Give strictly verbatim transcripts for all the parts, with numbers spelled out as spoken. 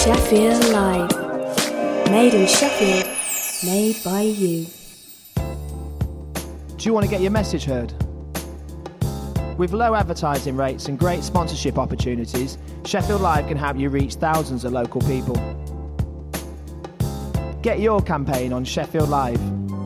Sheffield Live. Made in Sheffield, made by you. Do you want to get your message heard? With low advertising rates and great sponsorship opportunities, Sheffield Live can help you reach thousands of local people. Get your campaign on Sheffield Live.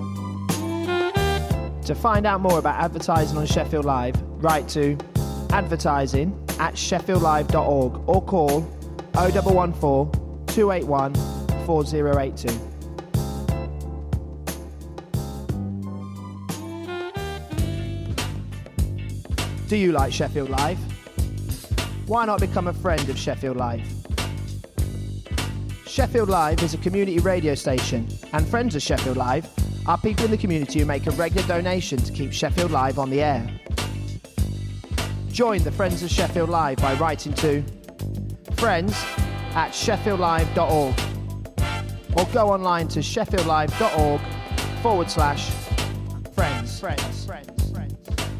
To find out more about advertising on Sheffield Live, write to advertising at sheffield live dot org or call oh one one four, two eight one, four oh eight two. Do you like Sheffield Live? Why not become a friend of Sheffield Live? Sheffield Live is a community radio station, and friends of Sheffield Live are people in the community who make a regular donation to keep Sheffield Live on the air. Join the Friends of Sheffield Live by writing to friends at sheffield live dot org or go online to sheffield live dot org forward slash friends. Friends. Friends. Friends.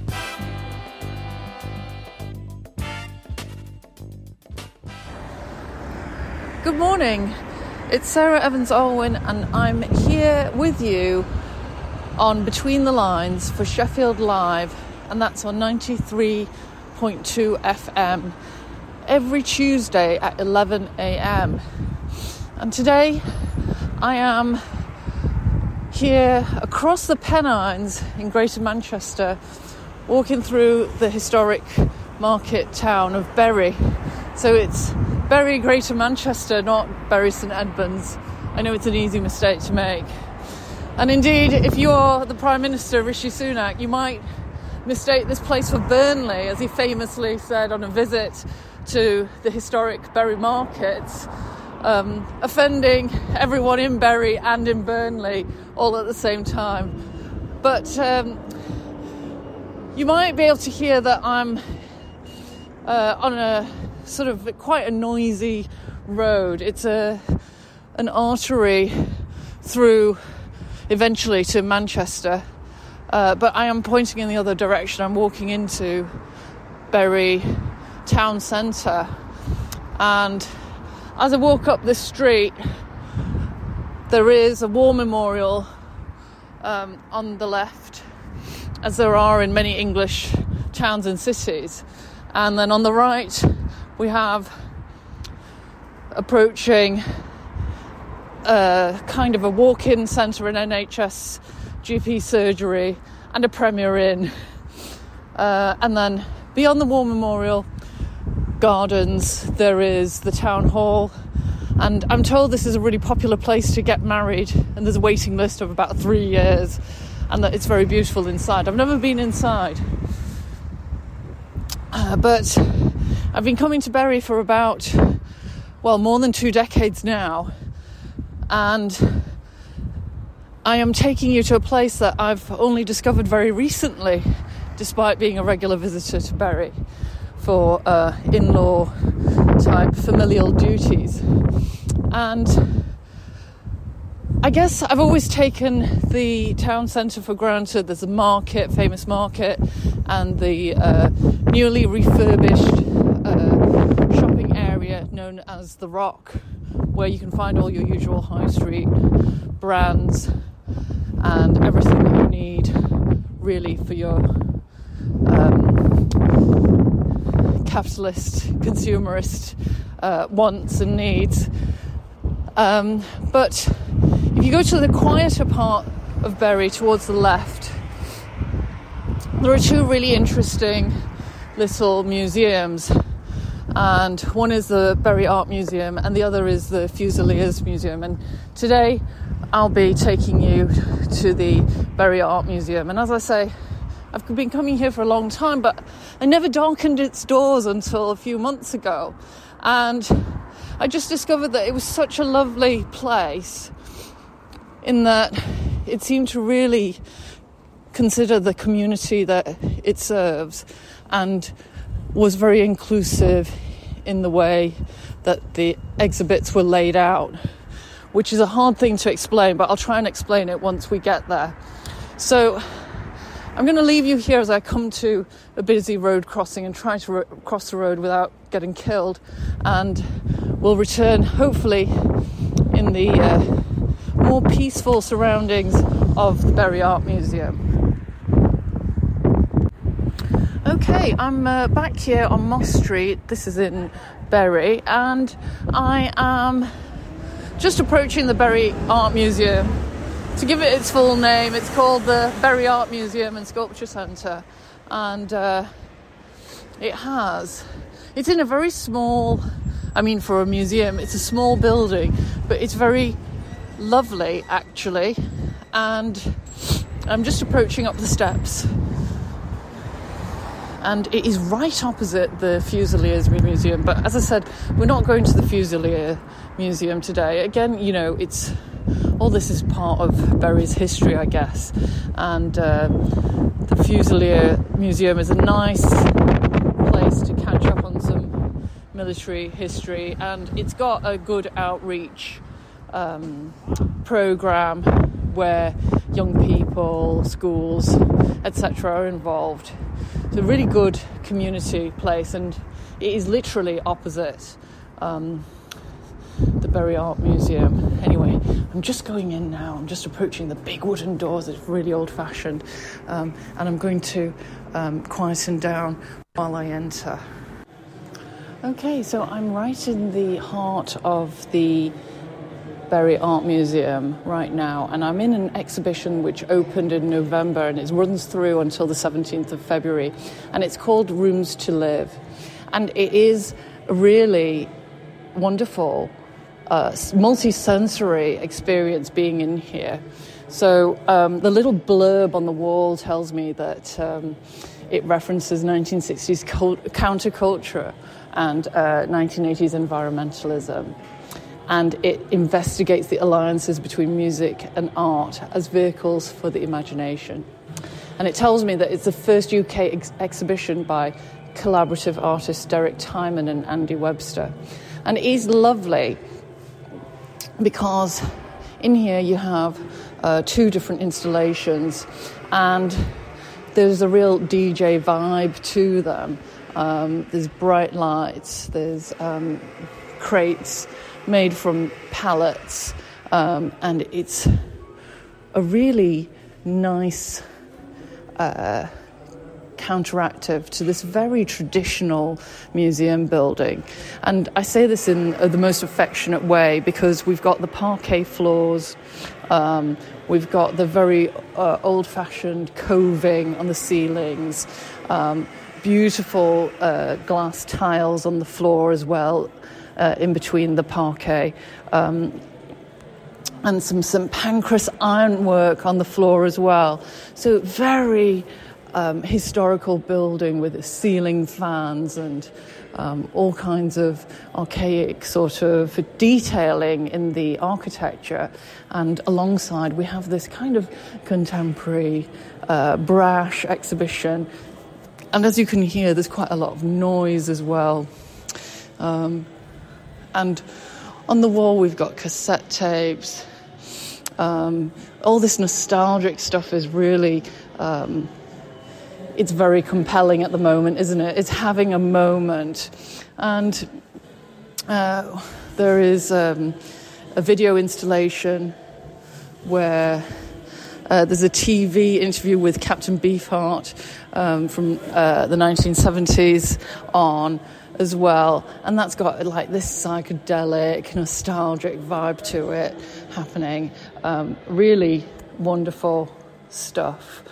Good morning. It's Sarah Evans-Alwyn and I'm here with you on Between the Lines for Sheffield Live, and that's on ninety-three point two F M every Tuesday at eleven a.m. And today I am here across the Pennines in Greater Manchester, walking through the historic market town of Bury. So it's Bury, Greater Manchester, not Bury St Edmunds. I know it's an easy mistake to make. And indeed, if you're the Prime Minister, Rishi Sunak, you might mistake this place for Burnley, as he famously said on a visit to the historic Bury markets, um, offending everyone in Bury and in Burnley all at the same time. But um, you might be able to hear that I'm uh, on a sort of quite a noisy road. It's a an artery through eventually to Manchester, uh, but I am pointing in the other direction. I'm walking into Bury town centre, and as I walk up this street there is a war memorial um, on the left, as there are in many English towns and cities, and then on the right we have approaching a kind of a walk-in centre, an N H S G P surgery and a Premier Inn, uh, and then beyond the War Memorial Gardens there is the Town Hall, and I'm told this is a really popular place to get married, and there's a waiting list of about three years, and that it's very beautiful inside. I've never been inside, uh, but I've been coming to Bury for about, well, more than two decades now, and I am taking you to a place that I've only discovered very recently, despite being a regular visitor to Bury for uh, in-law type familial duties. And I guess I've always taken the town centre for granted. There's a market, famous market, and the uh, newly refurbished uh, shopping area known as The Rock, where you can find all your usual high street brands and everything that you need really for your um, capitalist, consumerist uh, wants and needs. Um, but if you go to the quieter part of Bury towards the left, there are two really interesting little museums, and one is the Bury Art Museum and the other is the Fusiliers Museum. And today I'll be taking you to the Bury Art Museum. And as I say, I've been coming here for a long time, but I never darkened its doors until a few months ago, and I just discovered that it was such a lovely place in that it seemed to really consider the community that it serves, and was very inclusive in the way that the exhibits were laid out, which is a hard thing to explain, but I'll try and explain it once we get there. So I'm going to leave you here as I come to a busy road crossing and try to ro- cross the road without getting killed, and we'll return hopefully in the uh, more peaceful surroundings of the Bury Art Museum. Okay, I'm uh, back here on Moss Street. This is in Bury, and I am just approaching the Bury Art Museum. To give it its full name, it's called the Bury Art Museum and Sculpture Centre, and uh, it has, it's in a very small, I mean for a museum, it's a small building, but it's very lovely actually, and I'm just approaching up the steps. And it is right opposite the Fusiliers Museum. But as I said, we're not going to the Fusilier Museum today. Again, you know, it's all this is part of Bury's history, I guess. And uh, the Fusilier Museum is a nice place to catch up on some military history. And it's got a good outreach um, programme where young people, schools, et cetera are involved. It's a really good community place, and it is literally opposite um, the Bury Art Museum. Anyway, I'm just going in now. I'm just approaching the big wooden doors. It's really old-fashioned, um, and I'm going to um, quieten down while I enter. Okay, so I'm right in the heart of the Bury Art Museum right now, and I'm in an exhibition which opened in November, and it runs through until the seventeenth of February, and it's called Rooms to Live, and it is a really wonderful uh, multi-sensory experience being in here. So um, the little blurb on the wall tells me that um, it references nineteen sixties cult- counterculture and uh, nineteen eighties environmentalism. And it investigates the alliances between music and art as vehicles for the imagination. And it tells me that it's the first U K ex- exhibition by collaborative artists Derek Timon and Andy Webster. And it is lovely because in here you have uh, two different installations, and there's a real D J vibe to them. Um, there's bright lights, there's um, crates made from pallets, um, and it's a really nice uh, counteractive to this very traditional museum building. And I say this in uh, the most affectionate way because we've got the parquet floors, um, we've got the very uh, old-fashioned coving on the ceilings, um, beautiful uh, glass tiles on the floor as well, Uh, in between the parquet, um, and some Saint Pancras ironwork on the floor as well. So very um, historical building with ceiling fans and um, all kinds of archaic sort of detailing in the architecture. And alongside we have this kind of contemporary uh, brash exhibition. And as you can hear, there's quite a lot of noise as well. Um, And on the wall, we've got cassette tapes. Um, all this nostalgic stuff is really, um, it's very compelling at the moment, isn't it? It's having a moment. And uh, there is um, a video installation where uh, there's a T V interview with Captain Beefheart um, from uh, the nineteen seventies on as well, and that's got like this psychedelic, nostalgic vibe to it happening. Um, really wonderful stuff.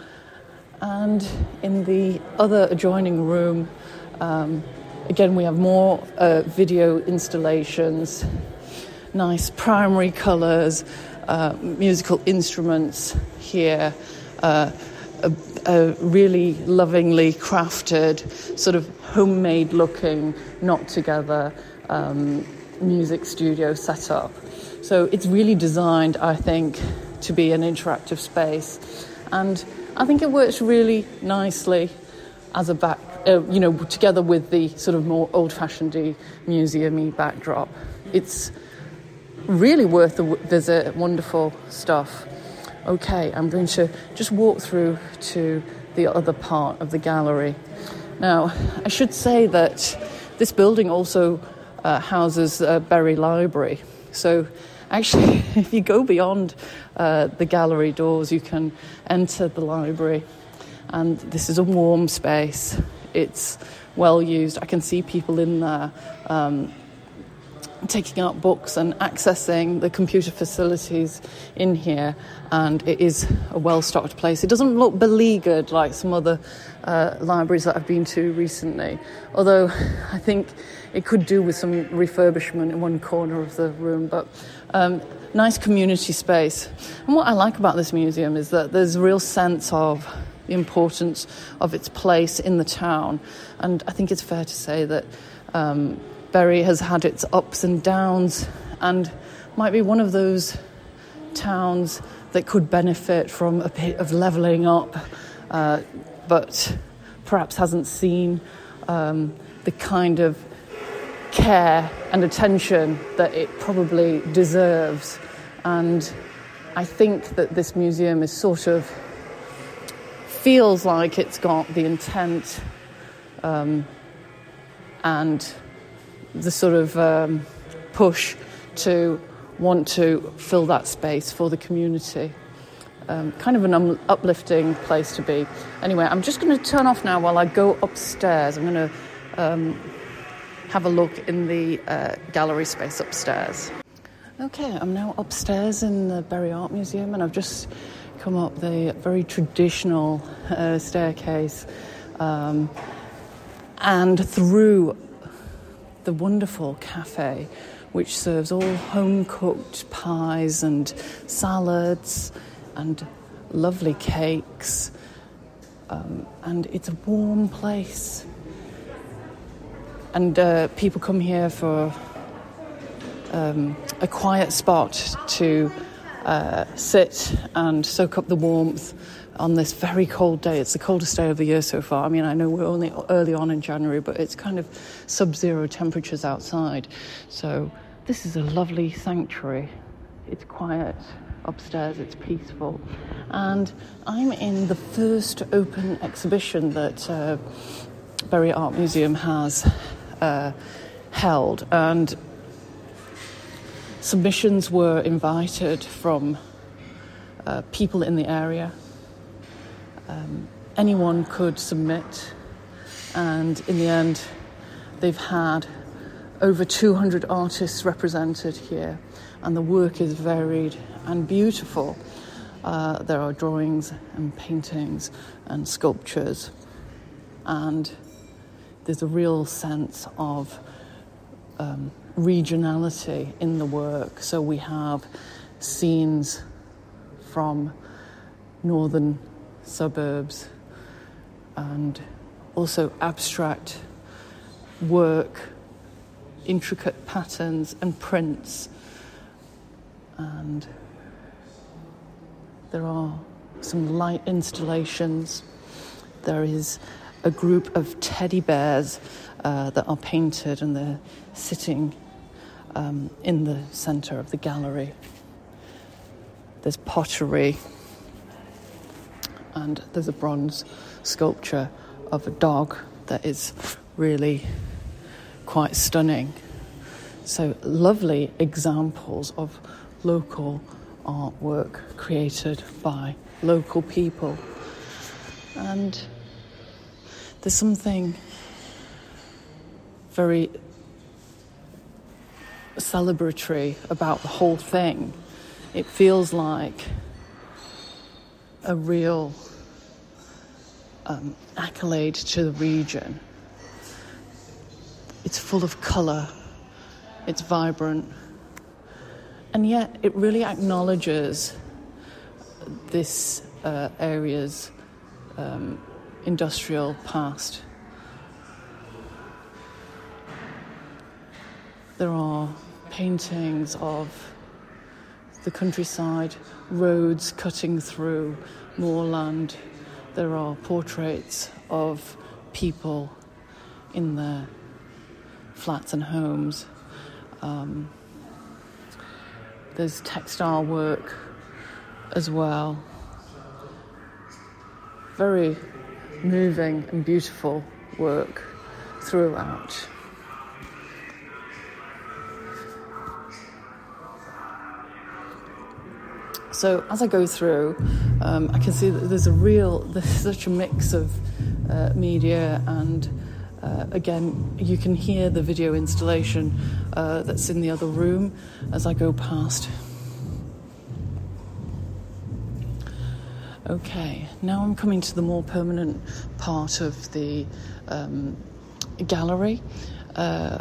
And in the other adjoining room, um, again, we have more uh, video installations, nice primary colours, uh, musical instruments here, uh, a, a really lovingly crafted, sort of homemade looking, not together um, music studio setup. So it's really designed, I think, to be an interactive space. And I think it works really nicely as a back, uh, you know, together with the sort of more old-fashioned museum-y backdrop. It's really worth the visit, wonderful stuff. Okay, I'm going to just walk through to the other part of the gallery. Now, I should say that this building also uh, houses uh, Bury Library. So actually, if you go beyond uh, the gallery doors, you can enter the library. And this is a warm space. It's well used. I can see people in there um, taking out books and accessing the computer facilities in here. And it is a well-stocked place. It doesn't look beleaguered like some other uh, libraries that I've been to recently. Although I think it could do with some refurbishment in one corner of the room. But um, nice community space. And what I like about this museum is that there's a real sense of the importance of its place in the town. And I think it's fair to say that um, Bury has had its ups and downs and might be one of those towns that could benefit from a bit of levelling up, uh, but perhaps hasn't seen um, the kind of care and attention that it probably deserves. And I think that this museum is sort of feels like it's got the intent um, and the sort of um, push to want to fill that space for the community. Um, kind of an um, uplifting place to be. Anyway, I'm just going to turn off now while I go upstairs. I'm going to um, have a look in the uh, gallery space upstairs. Okay, I'm now upstairs in the Bury Art Museum, and I've just come up the very traditional uh, staircase um, and through the wonderful cafe, which serves all home-cooked pies and salads and lovely cakes. Um, and it's a warm place. And uh, people come here for um, a quiet spot to uh, sit and soak up the warmth on this very cold day. It's the coldest day of the year so far. I mean, I know we're only early on in January, but it's kind of sub-zero temperatures outside. So this is a lovely sanctuary. It's quiet upstairs, it's peaceful. And I'm in the first open exhibition that uh, Bury Art Museum has uh, held. And submissions were invited from uh, people in the area. Um, anyone could submit, and in the end they've had over two hundred artists represented here, and the work is varied and beautiful. Uh, there are drawings and paintings and sculptures, and there's a real sense of um, regionality in the work. So we have scenes from northern suburbs and also abstract work, intricate patterns and prints, and there are some light installations. There is a group of teddy bears uh, that are painted, and they're sitting um, in the centre of the gallery. There's pottery, and there's a bronze sculpture of a dog that is really quite stunning. So lovely examples of local artwork created by local people. And there's something very celebratory about the whole thing. It feels like a real um, accolade to the region. It's full of colour, it's vibrant, and yet it really acknowledges this uh, area's um, industrial past. There are paintings of the countryside, roads cutting through moorland. There are portraits of people in their flats and homes. Um, there's textile work as well. Very moving and beautiful work throughout. So as I go through, um, I can see that there's a real, there's such a mix of uh, media, and uh, again, you can hear the video installation uh, that's in the other room as I go past. Okay, now I'm coming to the more permanent part of the um, gallery. Uh,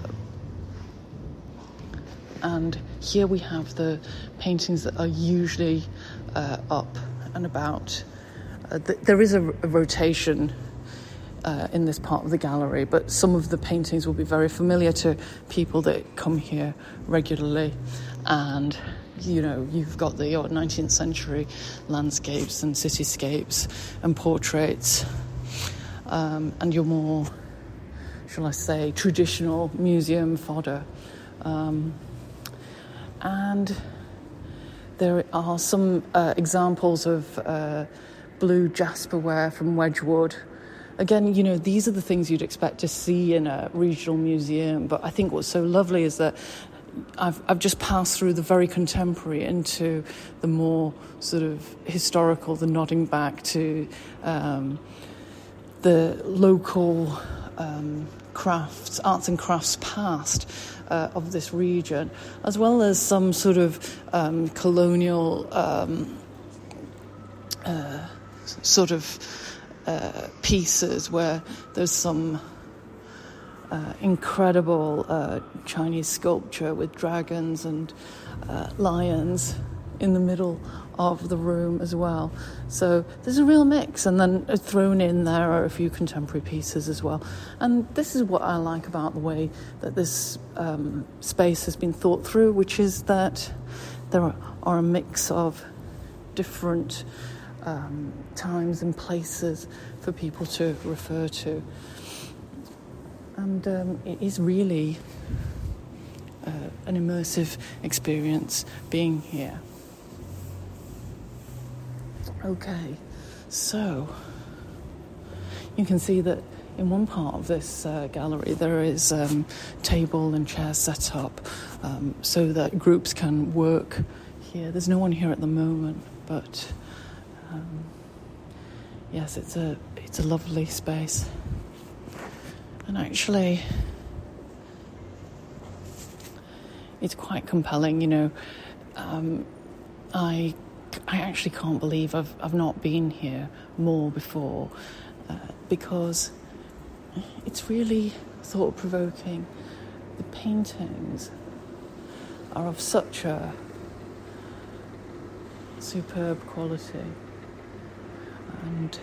and here we have the paintings that are usually uh, up and about. Uh, th- there is a, a rotation uh, in this part of the gallery, but some of the paintings will be very familiar to people that come here regularly. And you know, you've got the your nineteenth century landscapes and cityscapes and portraits, um, and your more, shall I say, traditional museum fodder. Um, and there are some uh, examples of uh, blue jasperware from Wedgwood. Again, you know, these are the things you'd expect to see in a regional museum, but I think what's so lovely is that I've I've just passed through the very contemporary into the more sort of historical, the nodding back to um, the local um, crafts, arts and crafts past uh, of this region, as well as some sort of um, colonial um, uh, sort of uh, pieces where there's some Uh, incredible uh, Chinese sculpture with dragons and uh, lions in the middle of the room as well. So there's a real mix, and then thrown in there are a few contemporary pieces as well. And this is what I like about the way that this um, space has been thought through, which is that there are, are a mix of different um, times and places for people to refer to. And um, it is really uh, an immersive experience being here. Okay, so you can see that in one part of this uh, gallery there is um, table and chairs set up um, so that groups can work here. There's no one here at the moment, but um, yes, it's a it's a lovely space. And actually, it's quite compelling, you know. Um, I, I actually can't believe I've I've not been here more before, uh, because it's really thought-provoking. The paintings are of such a superb quality, and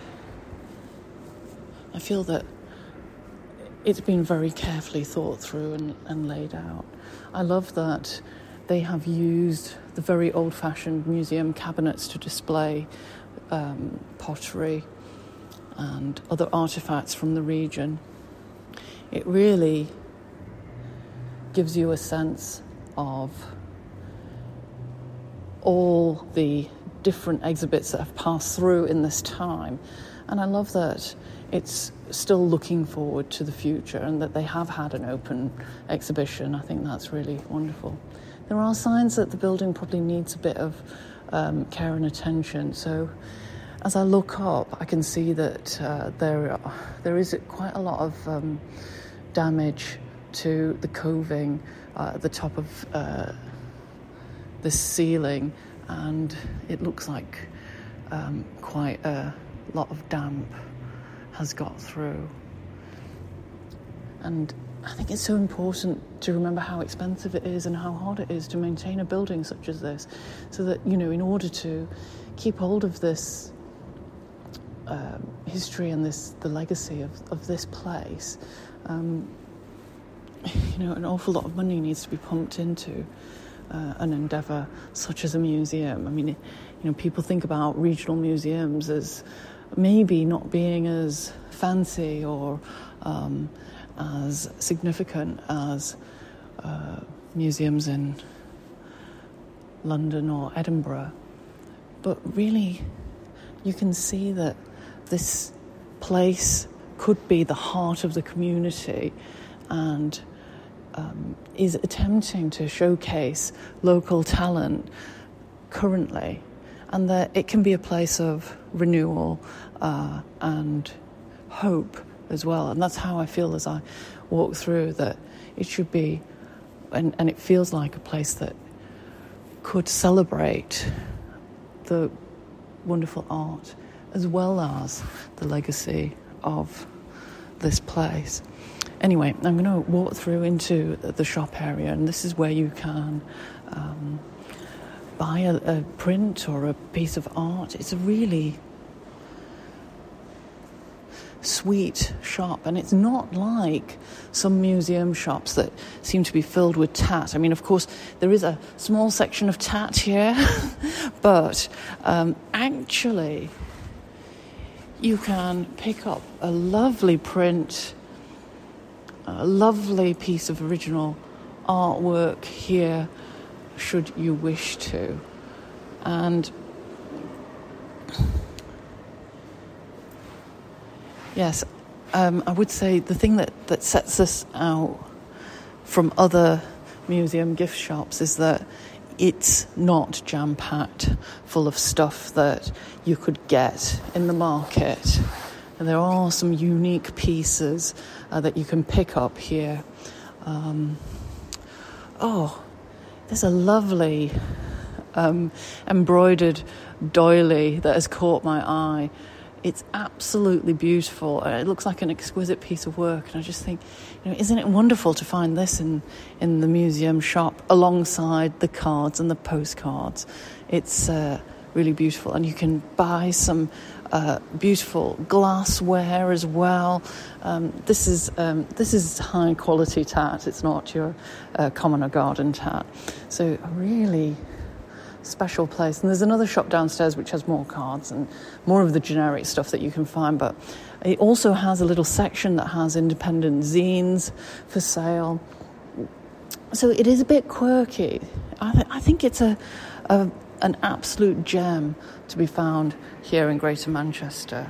I feel that it's been very carefully thought through and, and laid out. I love that they have used the very old-fashioned museum cabinets to display um, pottery and other artefacts from the region. It really gives you a sense of all the different exhibits that have passed through in this time. And I love that it's still looking forward to the future and that they have had an open exhibition. I think that's really wonderful. There are signs that the building probably needs a bit of um, care and attention. So as I look up, I can see that uh, there are, there is quite a lot of um, damage to the coving uh, at the top of uh, the ceiling, and it looks like um, quite a lot of damp has got through. And I think it's so important to remember how expensive it is and how hard it is to maintain a building such as this, so that, you know, in order to keep hold of this um, history and this the legacy of, of this place, um, you know, an awful lot of money needs to be pumped into uh, an endeavour such as a museum. I mean, you know, people think about regional museums as maybe not being as fancy or um, as significant as uh, museums in London or Edinburgh. But really, you can see that this place could be the heart of the community and um, is attempting to showcase local talent currently, and that it can be a place of renewal uh, and hope as well. And that's how I feel as I walk through, that it should be, and, and it feels like a place that could celebrate the wonderful art as well as the legacy of this place. Anyway, I'm going to walk through into the shop area, and this is where you can um, buy a, a print or a piece of art. It's a really sweet shop, and it's not like some museum shops that seem to be filled with tat. I mean, of course, there is a small section of tat here, but um, actually you can pick up a lovely print, a lovely piece of original artwork here, should you wish to. And yes, um, I would say the thing that, that sets us out from other museum gift shops is that it's not jam-packed full of stuff that you could get in the market. And there are some unique pieces uh, that you can pick up here. Um, oh, there's a lovely um, embroidered doily that has caught my eye. It's absolutely beautiful. It looks like an exquisite piece of work. And I just think, you know, isn't it wonderful to find this in, in the museum shop alongside the cards and the postcards? It's uh, really beautiful. And you can buy some uh, beautiful glassware as well. Um, this is um, this is high quality tat. It's not your uh, common or garden tat. So a really special place. And there's another shop downstairs which has more cards and more of the generic stuff that you can find, but it also has a little section that has independent zines for sale. So it is a bit quirky. I, th- I think it's a, a an absolute gem to be found here in Greater Manchester.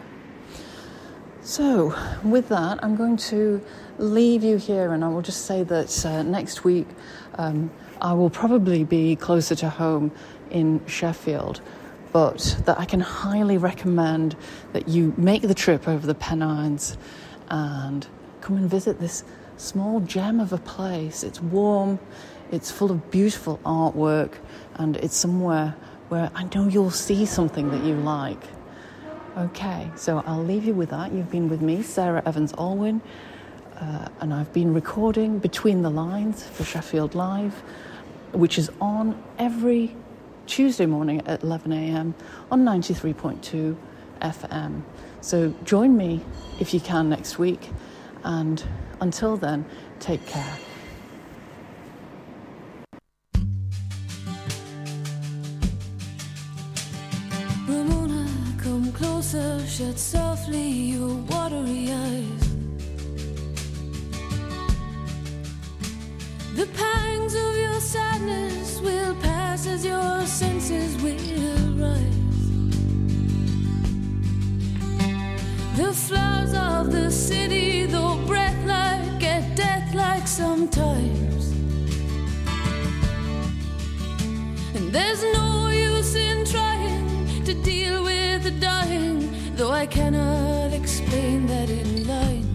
So with that, I'm going to leave you here, and I will just say that uh, next week um, I will probably be closer to home in Sheffield, but that I can highly recommend that you make the trip over the Pennines and come and visit this small gem of a place. It's warm, it's full of beautiful artwork, and it's somewhere where I know you'll see something that you like. Okay, so I'll leave you with that. You've been with me, Sarah Evans-Allwyn, uh, and I've been recording Between the Lines for Sheffield Live, which is on every Tuesday morning at eleven a.m. on ninety-three point two F M. So join me if you can next week, and until then, take care. Ramona, come closer, shut softly your watery eyes. The pangs of your sadness will pass as your senses will rise. The flowers of the city, though breath-like, get death-like sometimes. And there's no use in trying to deal with the dying, though I cannot explain that in lines.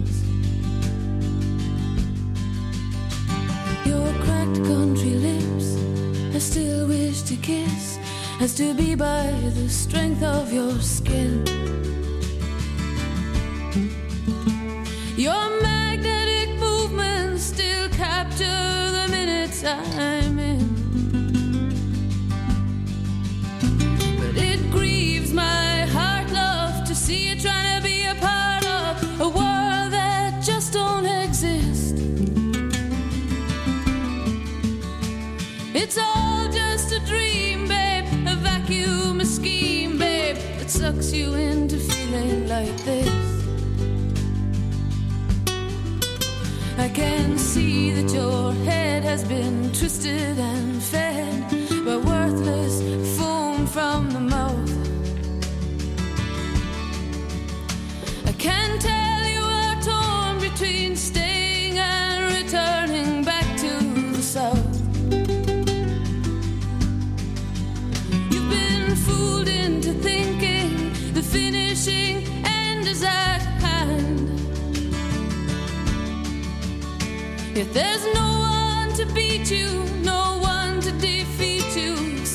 Your cracked country lips I still wish to kiss, as to be by the strength of your skin. Your magnetic movements still capture the minutes I'm in. But it grieves my heart, love, to see you trying to be a part of a world that just don't exist. It's all just a dream, babe, a vacuum, a scheme, babe, that sucks you into feeling like this. I can see that your head has been twisted and fed by worthless foam from the mouth. I can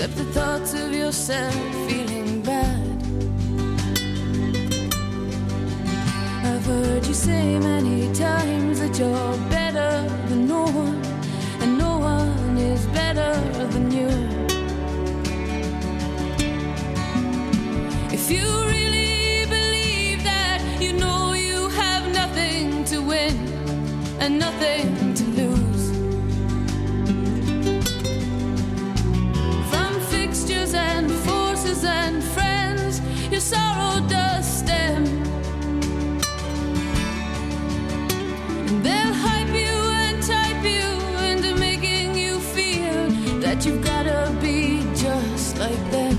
except the thoughts of yourself feeling bad. I've heard you say many times that you're better than no one, and no one is better than you. If you really believe that, you know you have nothing to win and nothing to lose. From fixtures and forces and friends, your sorrow does stem. And they'll hype you and type you into making you feel that you've gotta be just like them.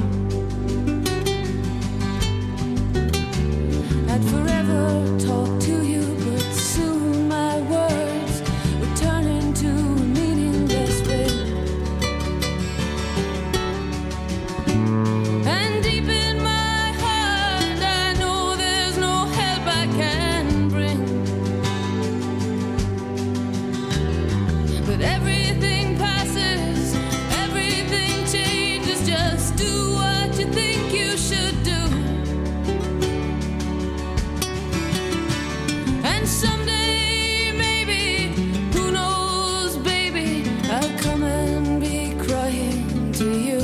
I'd forever talk to you, but soon my words would turn into a meaningless way. And deep in my heart, I know there's no help I can bring. But everything passes, everything changes, just do what you think you should do. And someday, maybe, who knows, baby, I'll come and be crying to you.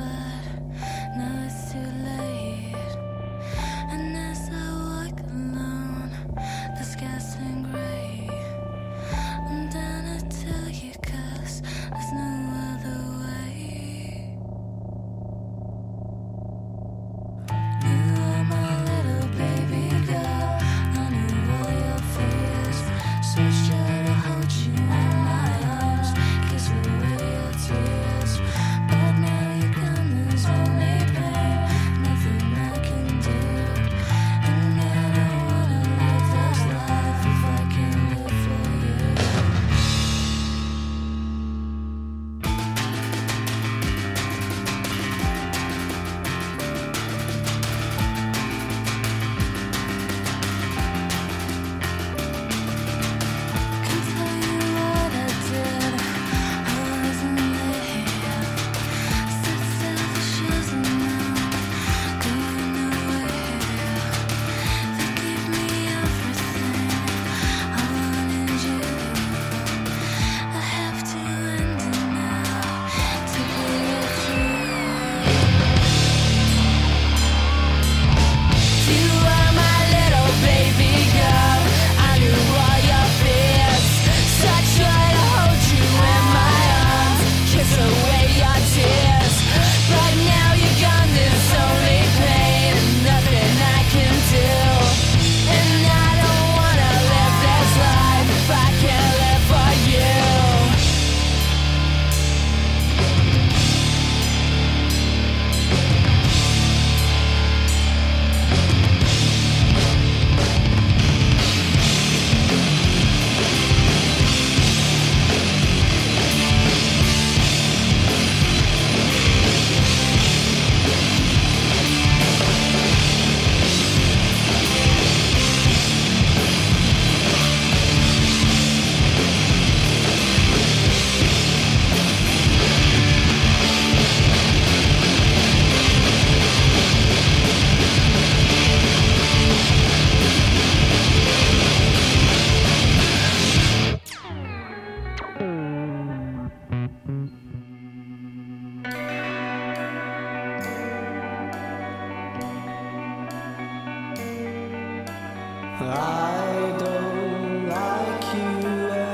I don't like you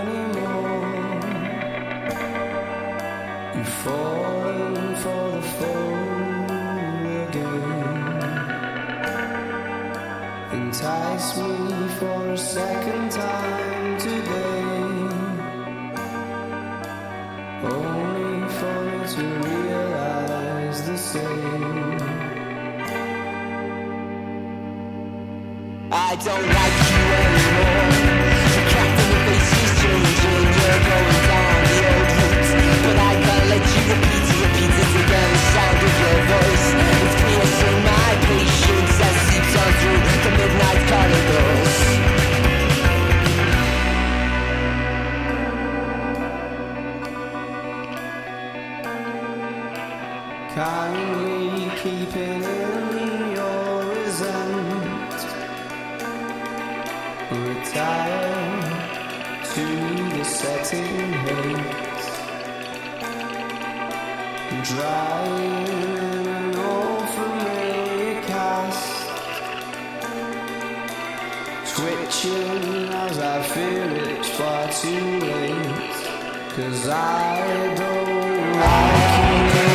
anymore. You've fallen for the fool again. Entice me for a second time today, only for me to realize the same. I don't like you anymore. You're cracked in your face, you're changing. You're going down the old route, but I can't let you repeat it, repeat it again. The sound of your voice, it's piercing my patience as seeps on through the midnight corridors. Kindly keeping in your resent, retire to the setting hate, drying in an old familiar cast, twitching as I fear it's far too late, 'cause I don't like you.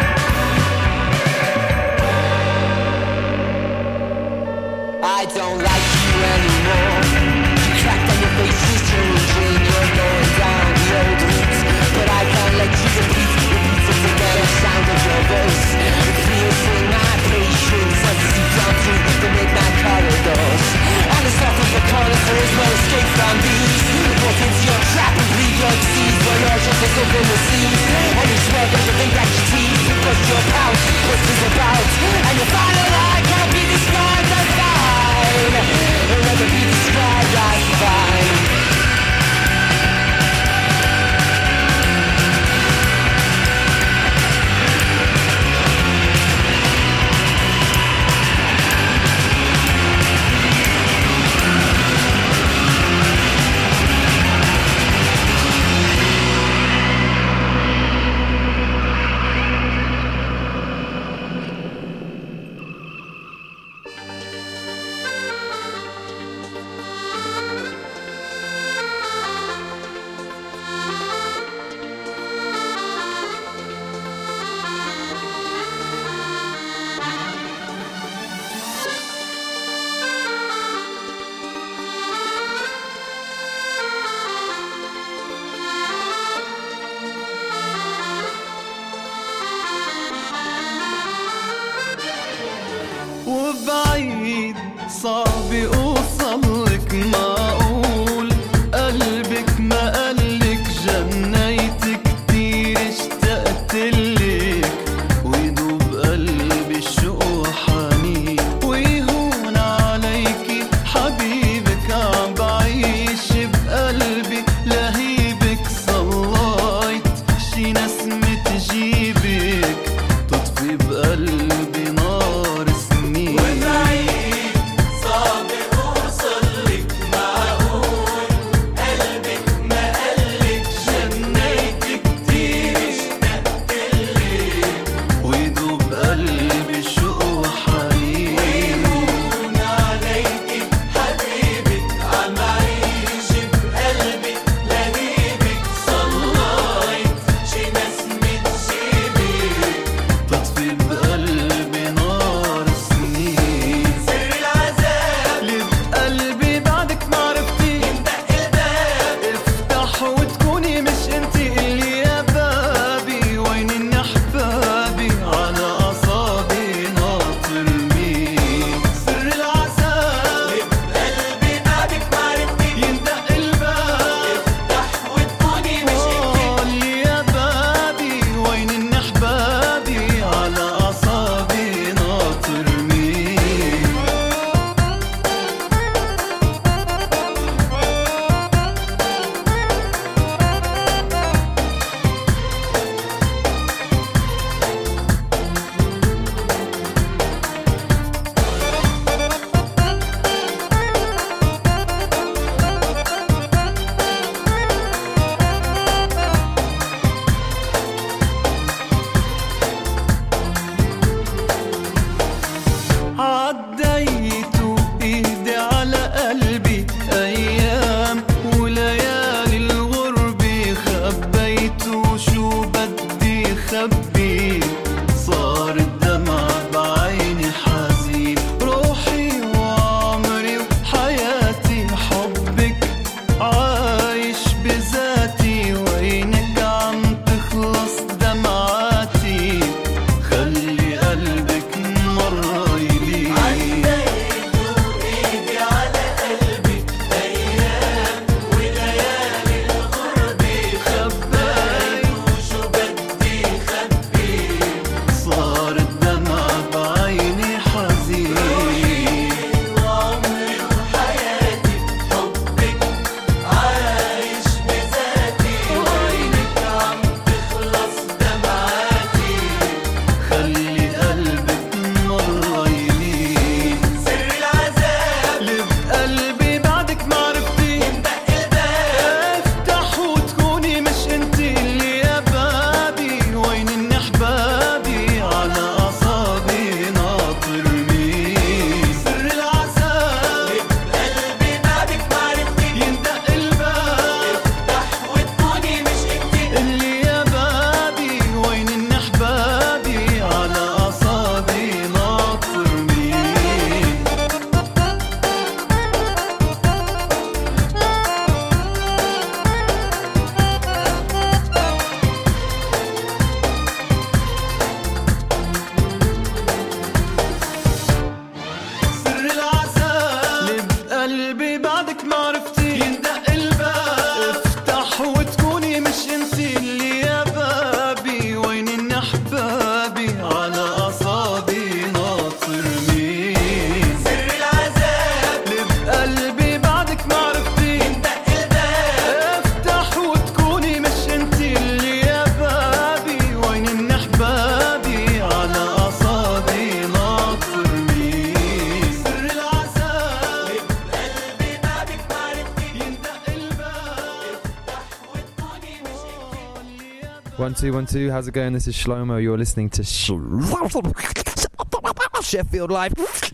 I don't like One, two, one, two. How's it going? This is Shlomo. You're listening to Sh- Sheffield Live.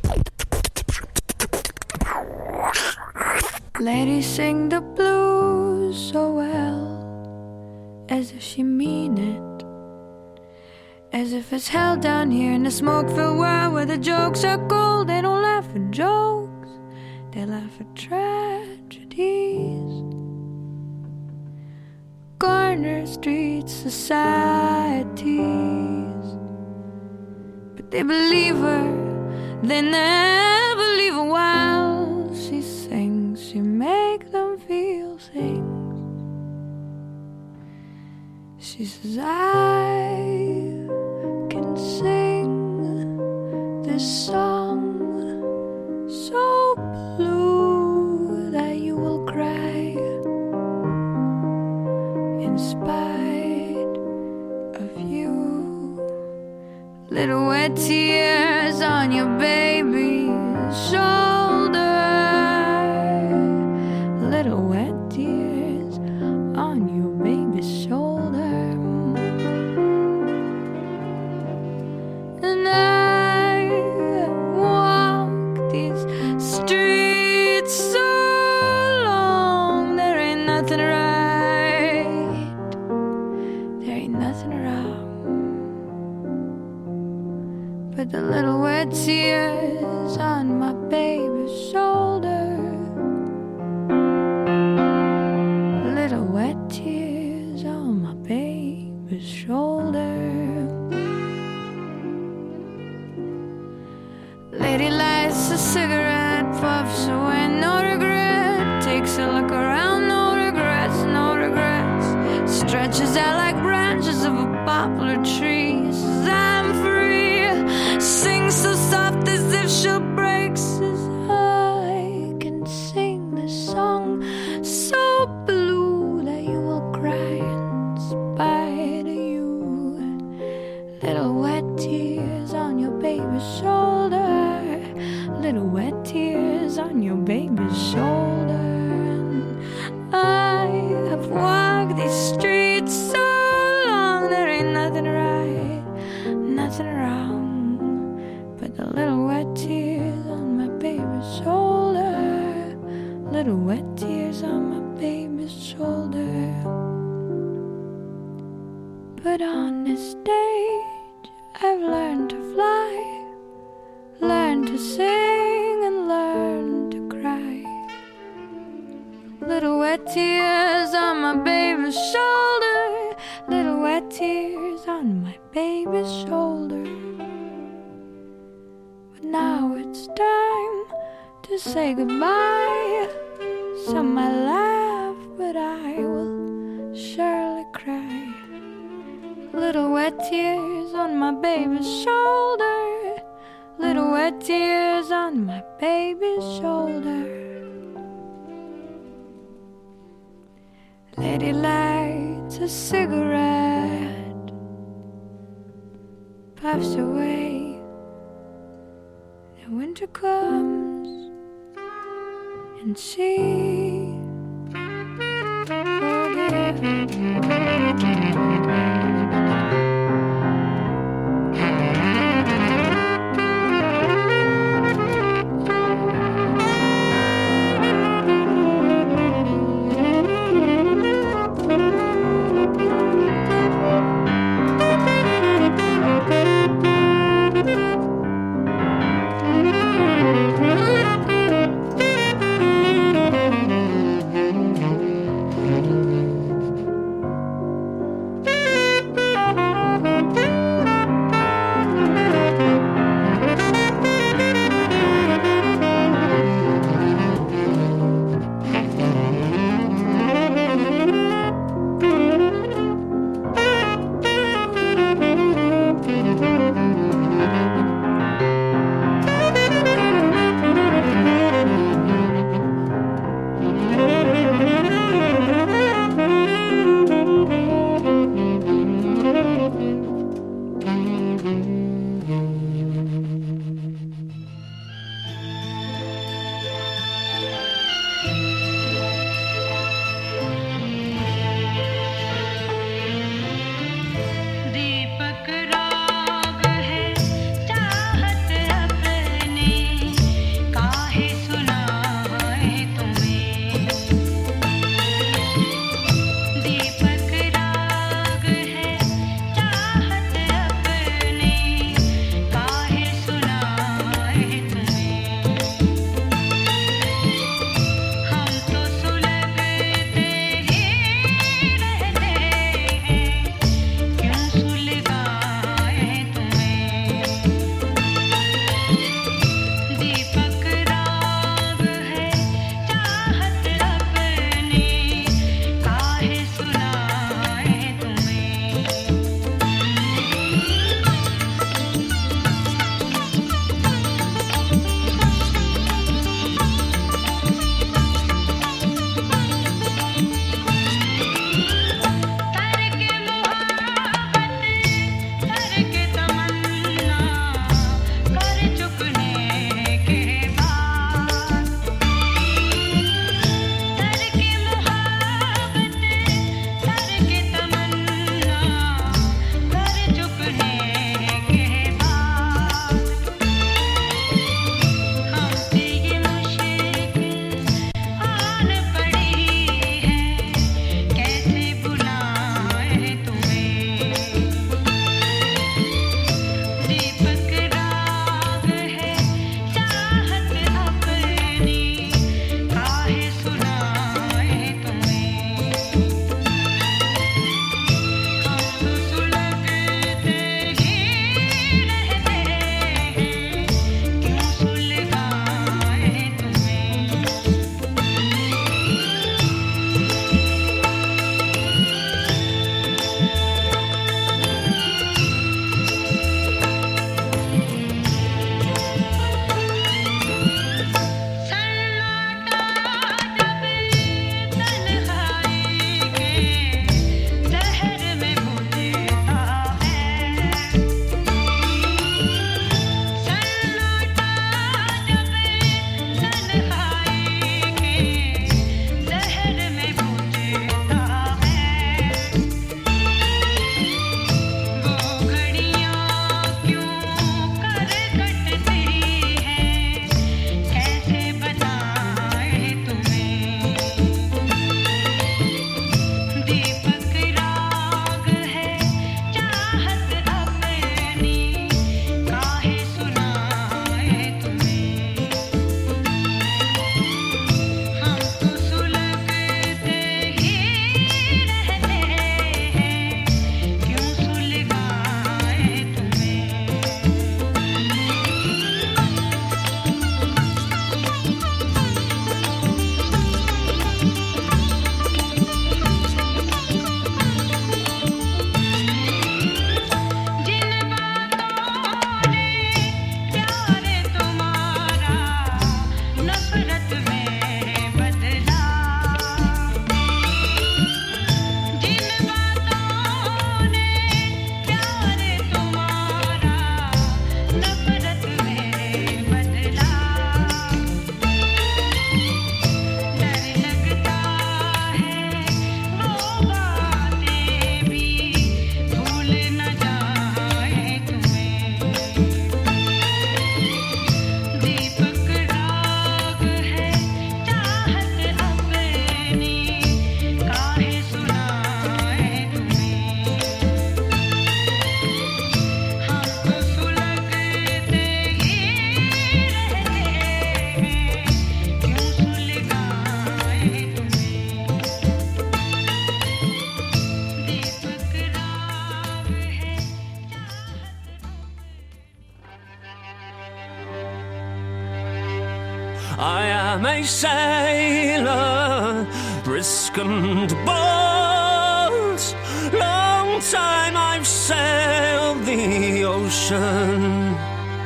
Ladies sing the blues so well, as if she mean it, as if it's hell down here in the smoke-filled world where the jokes are gold. They don't laugh at jokes, they laugh at tragedies. Corner street societies, but they believe her, they never leave her while she sings. She make them feel things. She says, I can sing this song so blue that you will cry, in spite of you. Little wet tears on your baby's shoulder, little wet tears on your baby's shoulder. And I walk these streets so long, there ain't nothing right, there ain't nothing wrong, but the little wet tears on my baby's shoulder, little wet tears on my baby's shoulder. Lady lights a cigarette, puffs away, no regret, takes a look around, no regrets, no regrets, stretches out like branches of a poplar tree, says I'm free, sings so soft as if she'll break, says I can sing this song so blue that you will cry in spite of you. Little wet tears on your baby's shoulder, little wet tears on your baby's shoulder. And I have walked these streets so long, there ain't nothing right, nothing wrong, but the little wet tears on my baby's shoulder, little wet tears on my baby's shoulder. But on this stage I've learned to fly, learned to sing and learned to cry. Little wet tears on my baby's shoulder, little wet tears on my baby's shoulder. But now it's time to say goodbye. Some might laugh, but I will surely cry. Little wet tears on my baby's shoulder, little wet tears on my baby's shoulder. Lady lights a cigarette, puffs away. The winter comes and she forgets. am a sailor, brisk and bold. Long time I've sailed the ocean.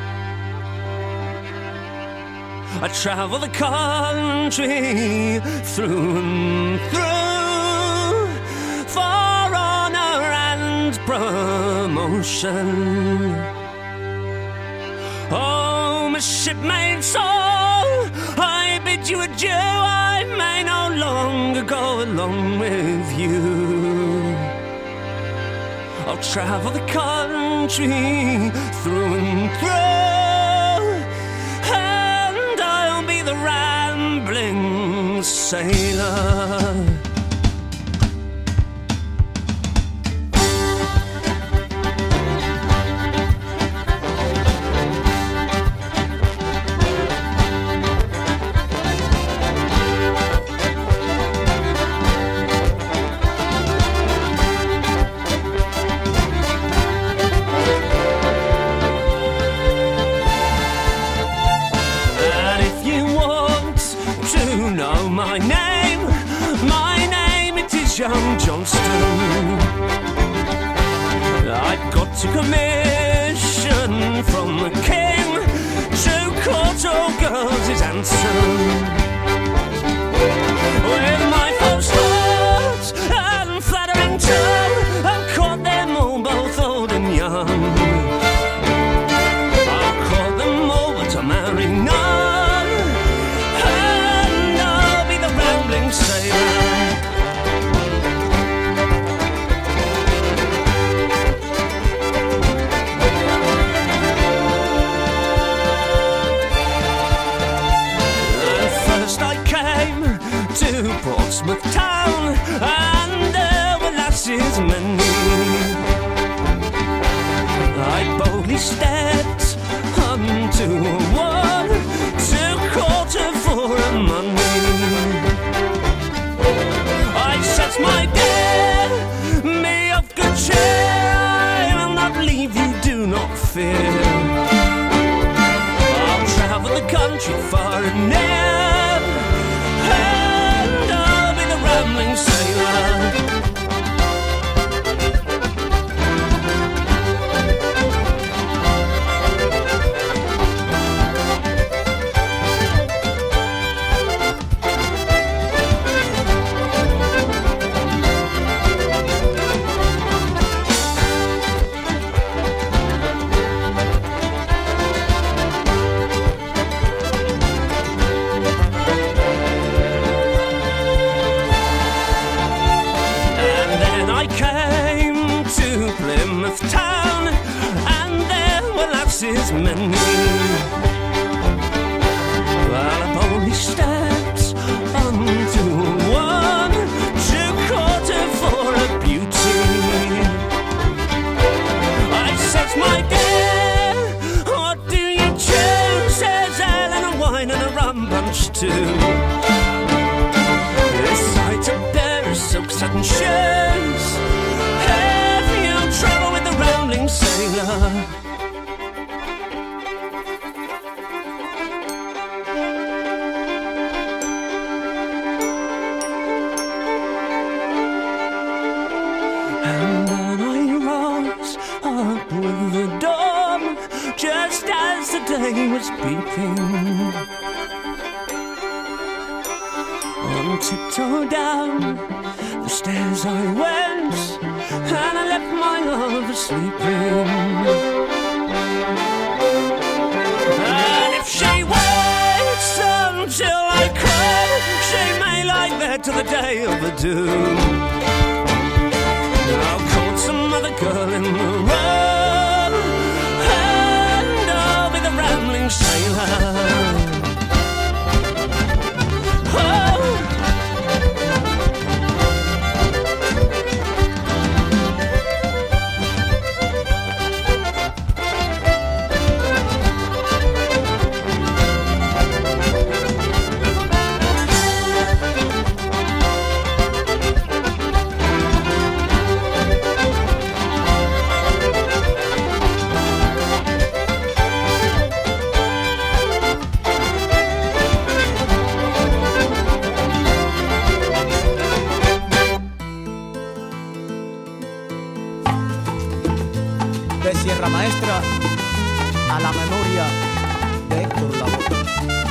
I travel the country through and through for honor and promotion. Oh, my shipmate soul, I bid you adieu. I may no longer go along with you. I'll travel the country through and through, and I'll be the rambling sailor. My name, my name, it is young Johnston. I've got a commission from the king to court all girls his answer. With my false heart and flattering tongue, I've caught them all, both old and young. I'll call them all, but I'll marry none. Sailor. And first I came to Portsmouth town, and there were lasses many. I boldly stepped unto one to court her for her money. My dear, me of good cheer, I will not leave you, do not fear. I'll travel the country far and near, and I'll be the rambling sailor. Town, and there were lasses many. Well, I've only stepped unto one to court her for her beauty. I said, my dear, what do you choose? Says Ellen, a wine and a rum punch too. This sight up there is silk satin shoes. Travel with the rambling sailor. And then I rose up with the dawn, just as the day was peeping. On tiptoe down the stairs I went, and I left my lover sleeping. And if she waits until I come, she may lie there till the day of the doom. I'll call some other girl in the room, and I'll be the rambling sailor. Oh. Sierra Maestra, a la memoria de Héctor Lavoe.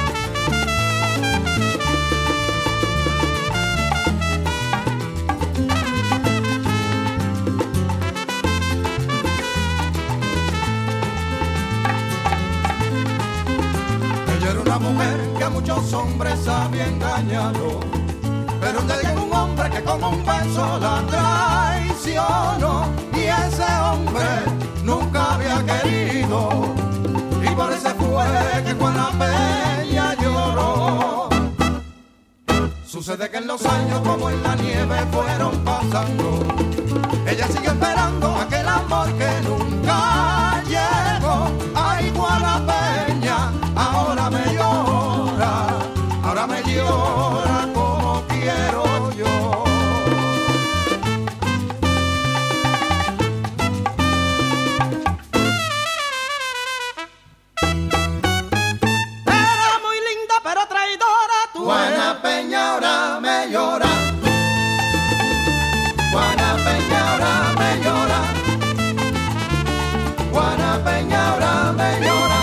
Ella era una mujer que a muchos hombres había engañado, pero un día llegó un hombre que con un beso la traicionó, y ese hombre nunca había querido, y por eso fue que Juana Peña lloró. Sucede que en los años como en la nieve fueron pasando, ella sigue esperando aquel amor que nunca llegó. Ay, Juana Peña, ahora me llora, ahora me llora como quiero yo. Era muy linda pero traidora tú. Juana Peña ahora me llora, Juana Peña ahora me llora, Juana Peña ahora me llora,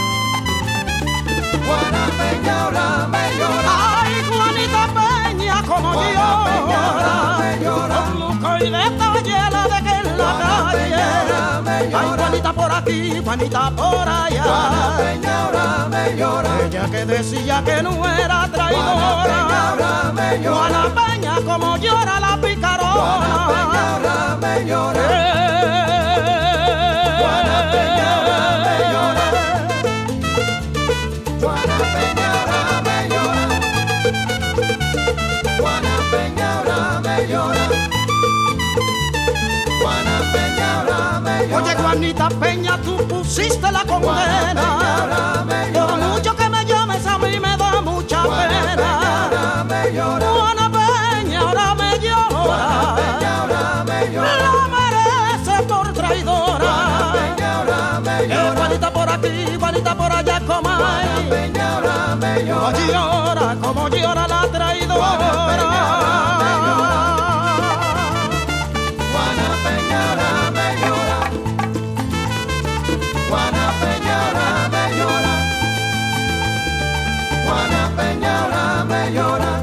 Juana Peña ahora me llora. Ay, Juanita Peña, como Juana Peña ahora me llora. con Luco y de tallera de que en la Juana calle. Peña ahora me Ay, llora. Juanita por aquí, Juanita por allá. Juana Peña ahora me llora. Ella que decía que no era Juana traidora. Peña ahora me llora. Juana Peña, como llora la picarona. Juana Peña ahora me llora. Juana Peña ahora me llora. Juana Peña ahora me llora. Juana Peña ahora me llora. Juana Peña ahora me llora. Oye, Juanita Peña, tú pusiste la condena. ahora me llora. Por mucho que me llames, a mí me da mucha pena. ahora me llora. Juana Peña ahora me llora. Juana Peña ahora me llora. La merece por traidora. Juana Peña ahora me Eh, llora. Juanita por aquí, Juanita por allá, como Juana hay. Peña ahora me llora. Como llora, como llora la traidora. Juana Peña ahora me llora. Juana Peña ahora me llora. Juana Peña ahora me llora. Juana Peña ahora me llora.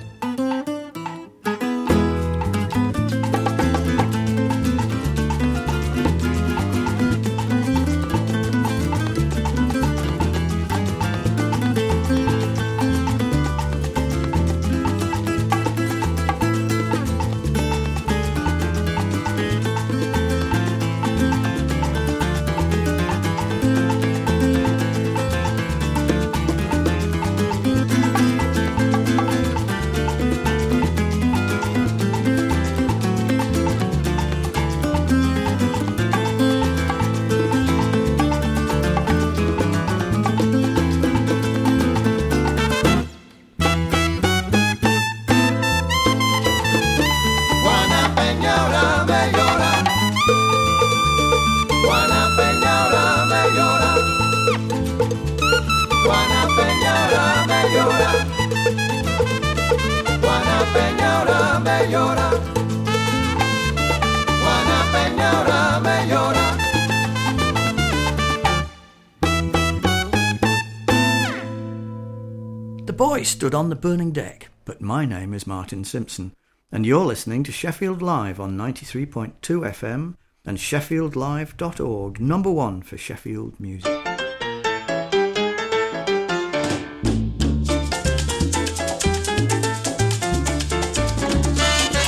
Juana Peña ahora me llora. Juana Peña ahora me llora. Juana Peña ahora me llora. Juana Peña ahora me llora. Juana Peña ahora me llora. The boy stood on the burning deck, but my name is Martin Simpson, and you're listening to Sheffield Live on ninety-three point two F M and sheffield live dot org, number one for Sheffield music.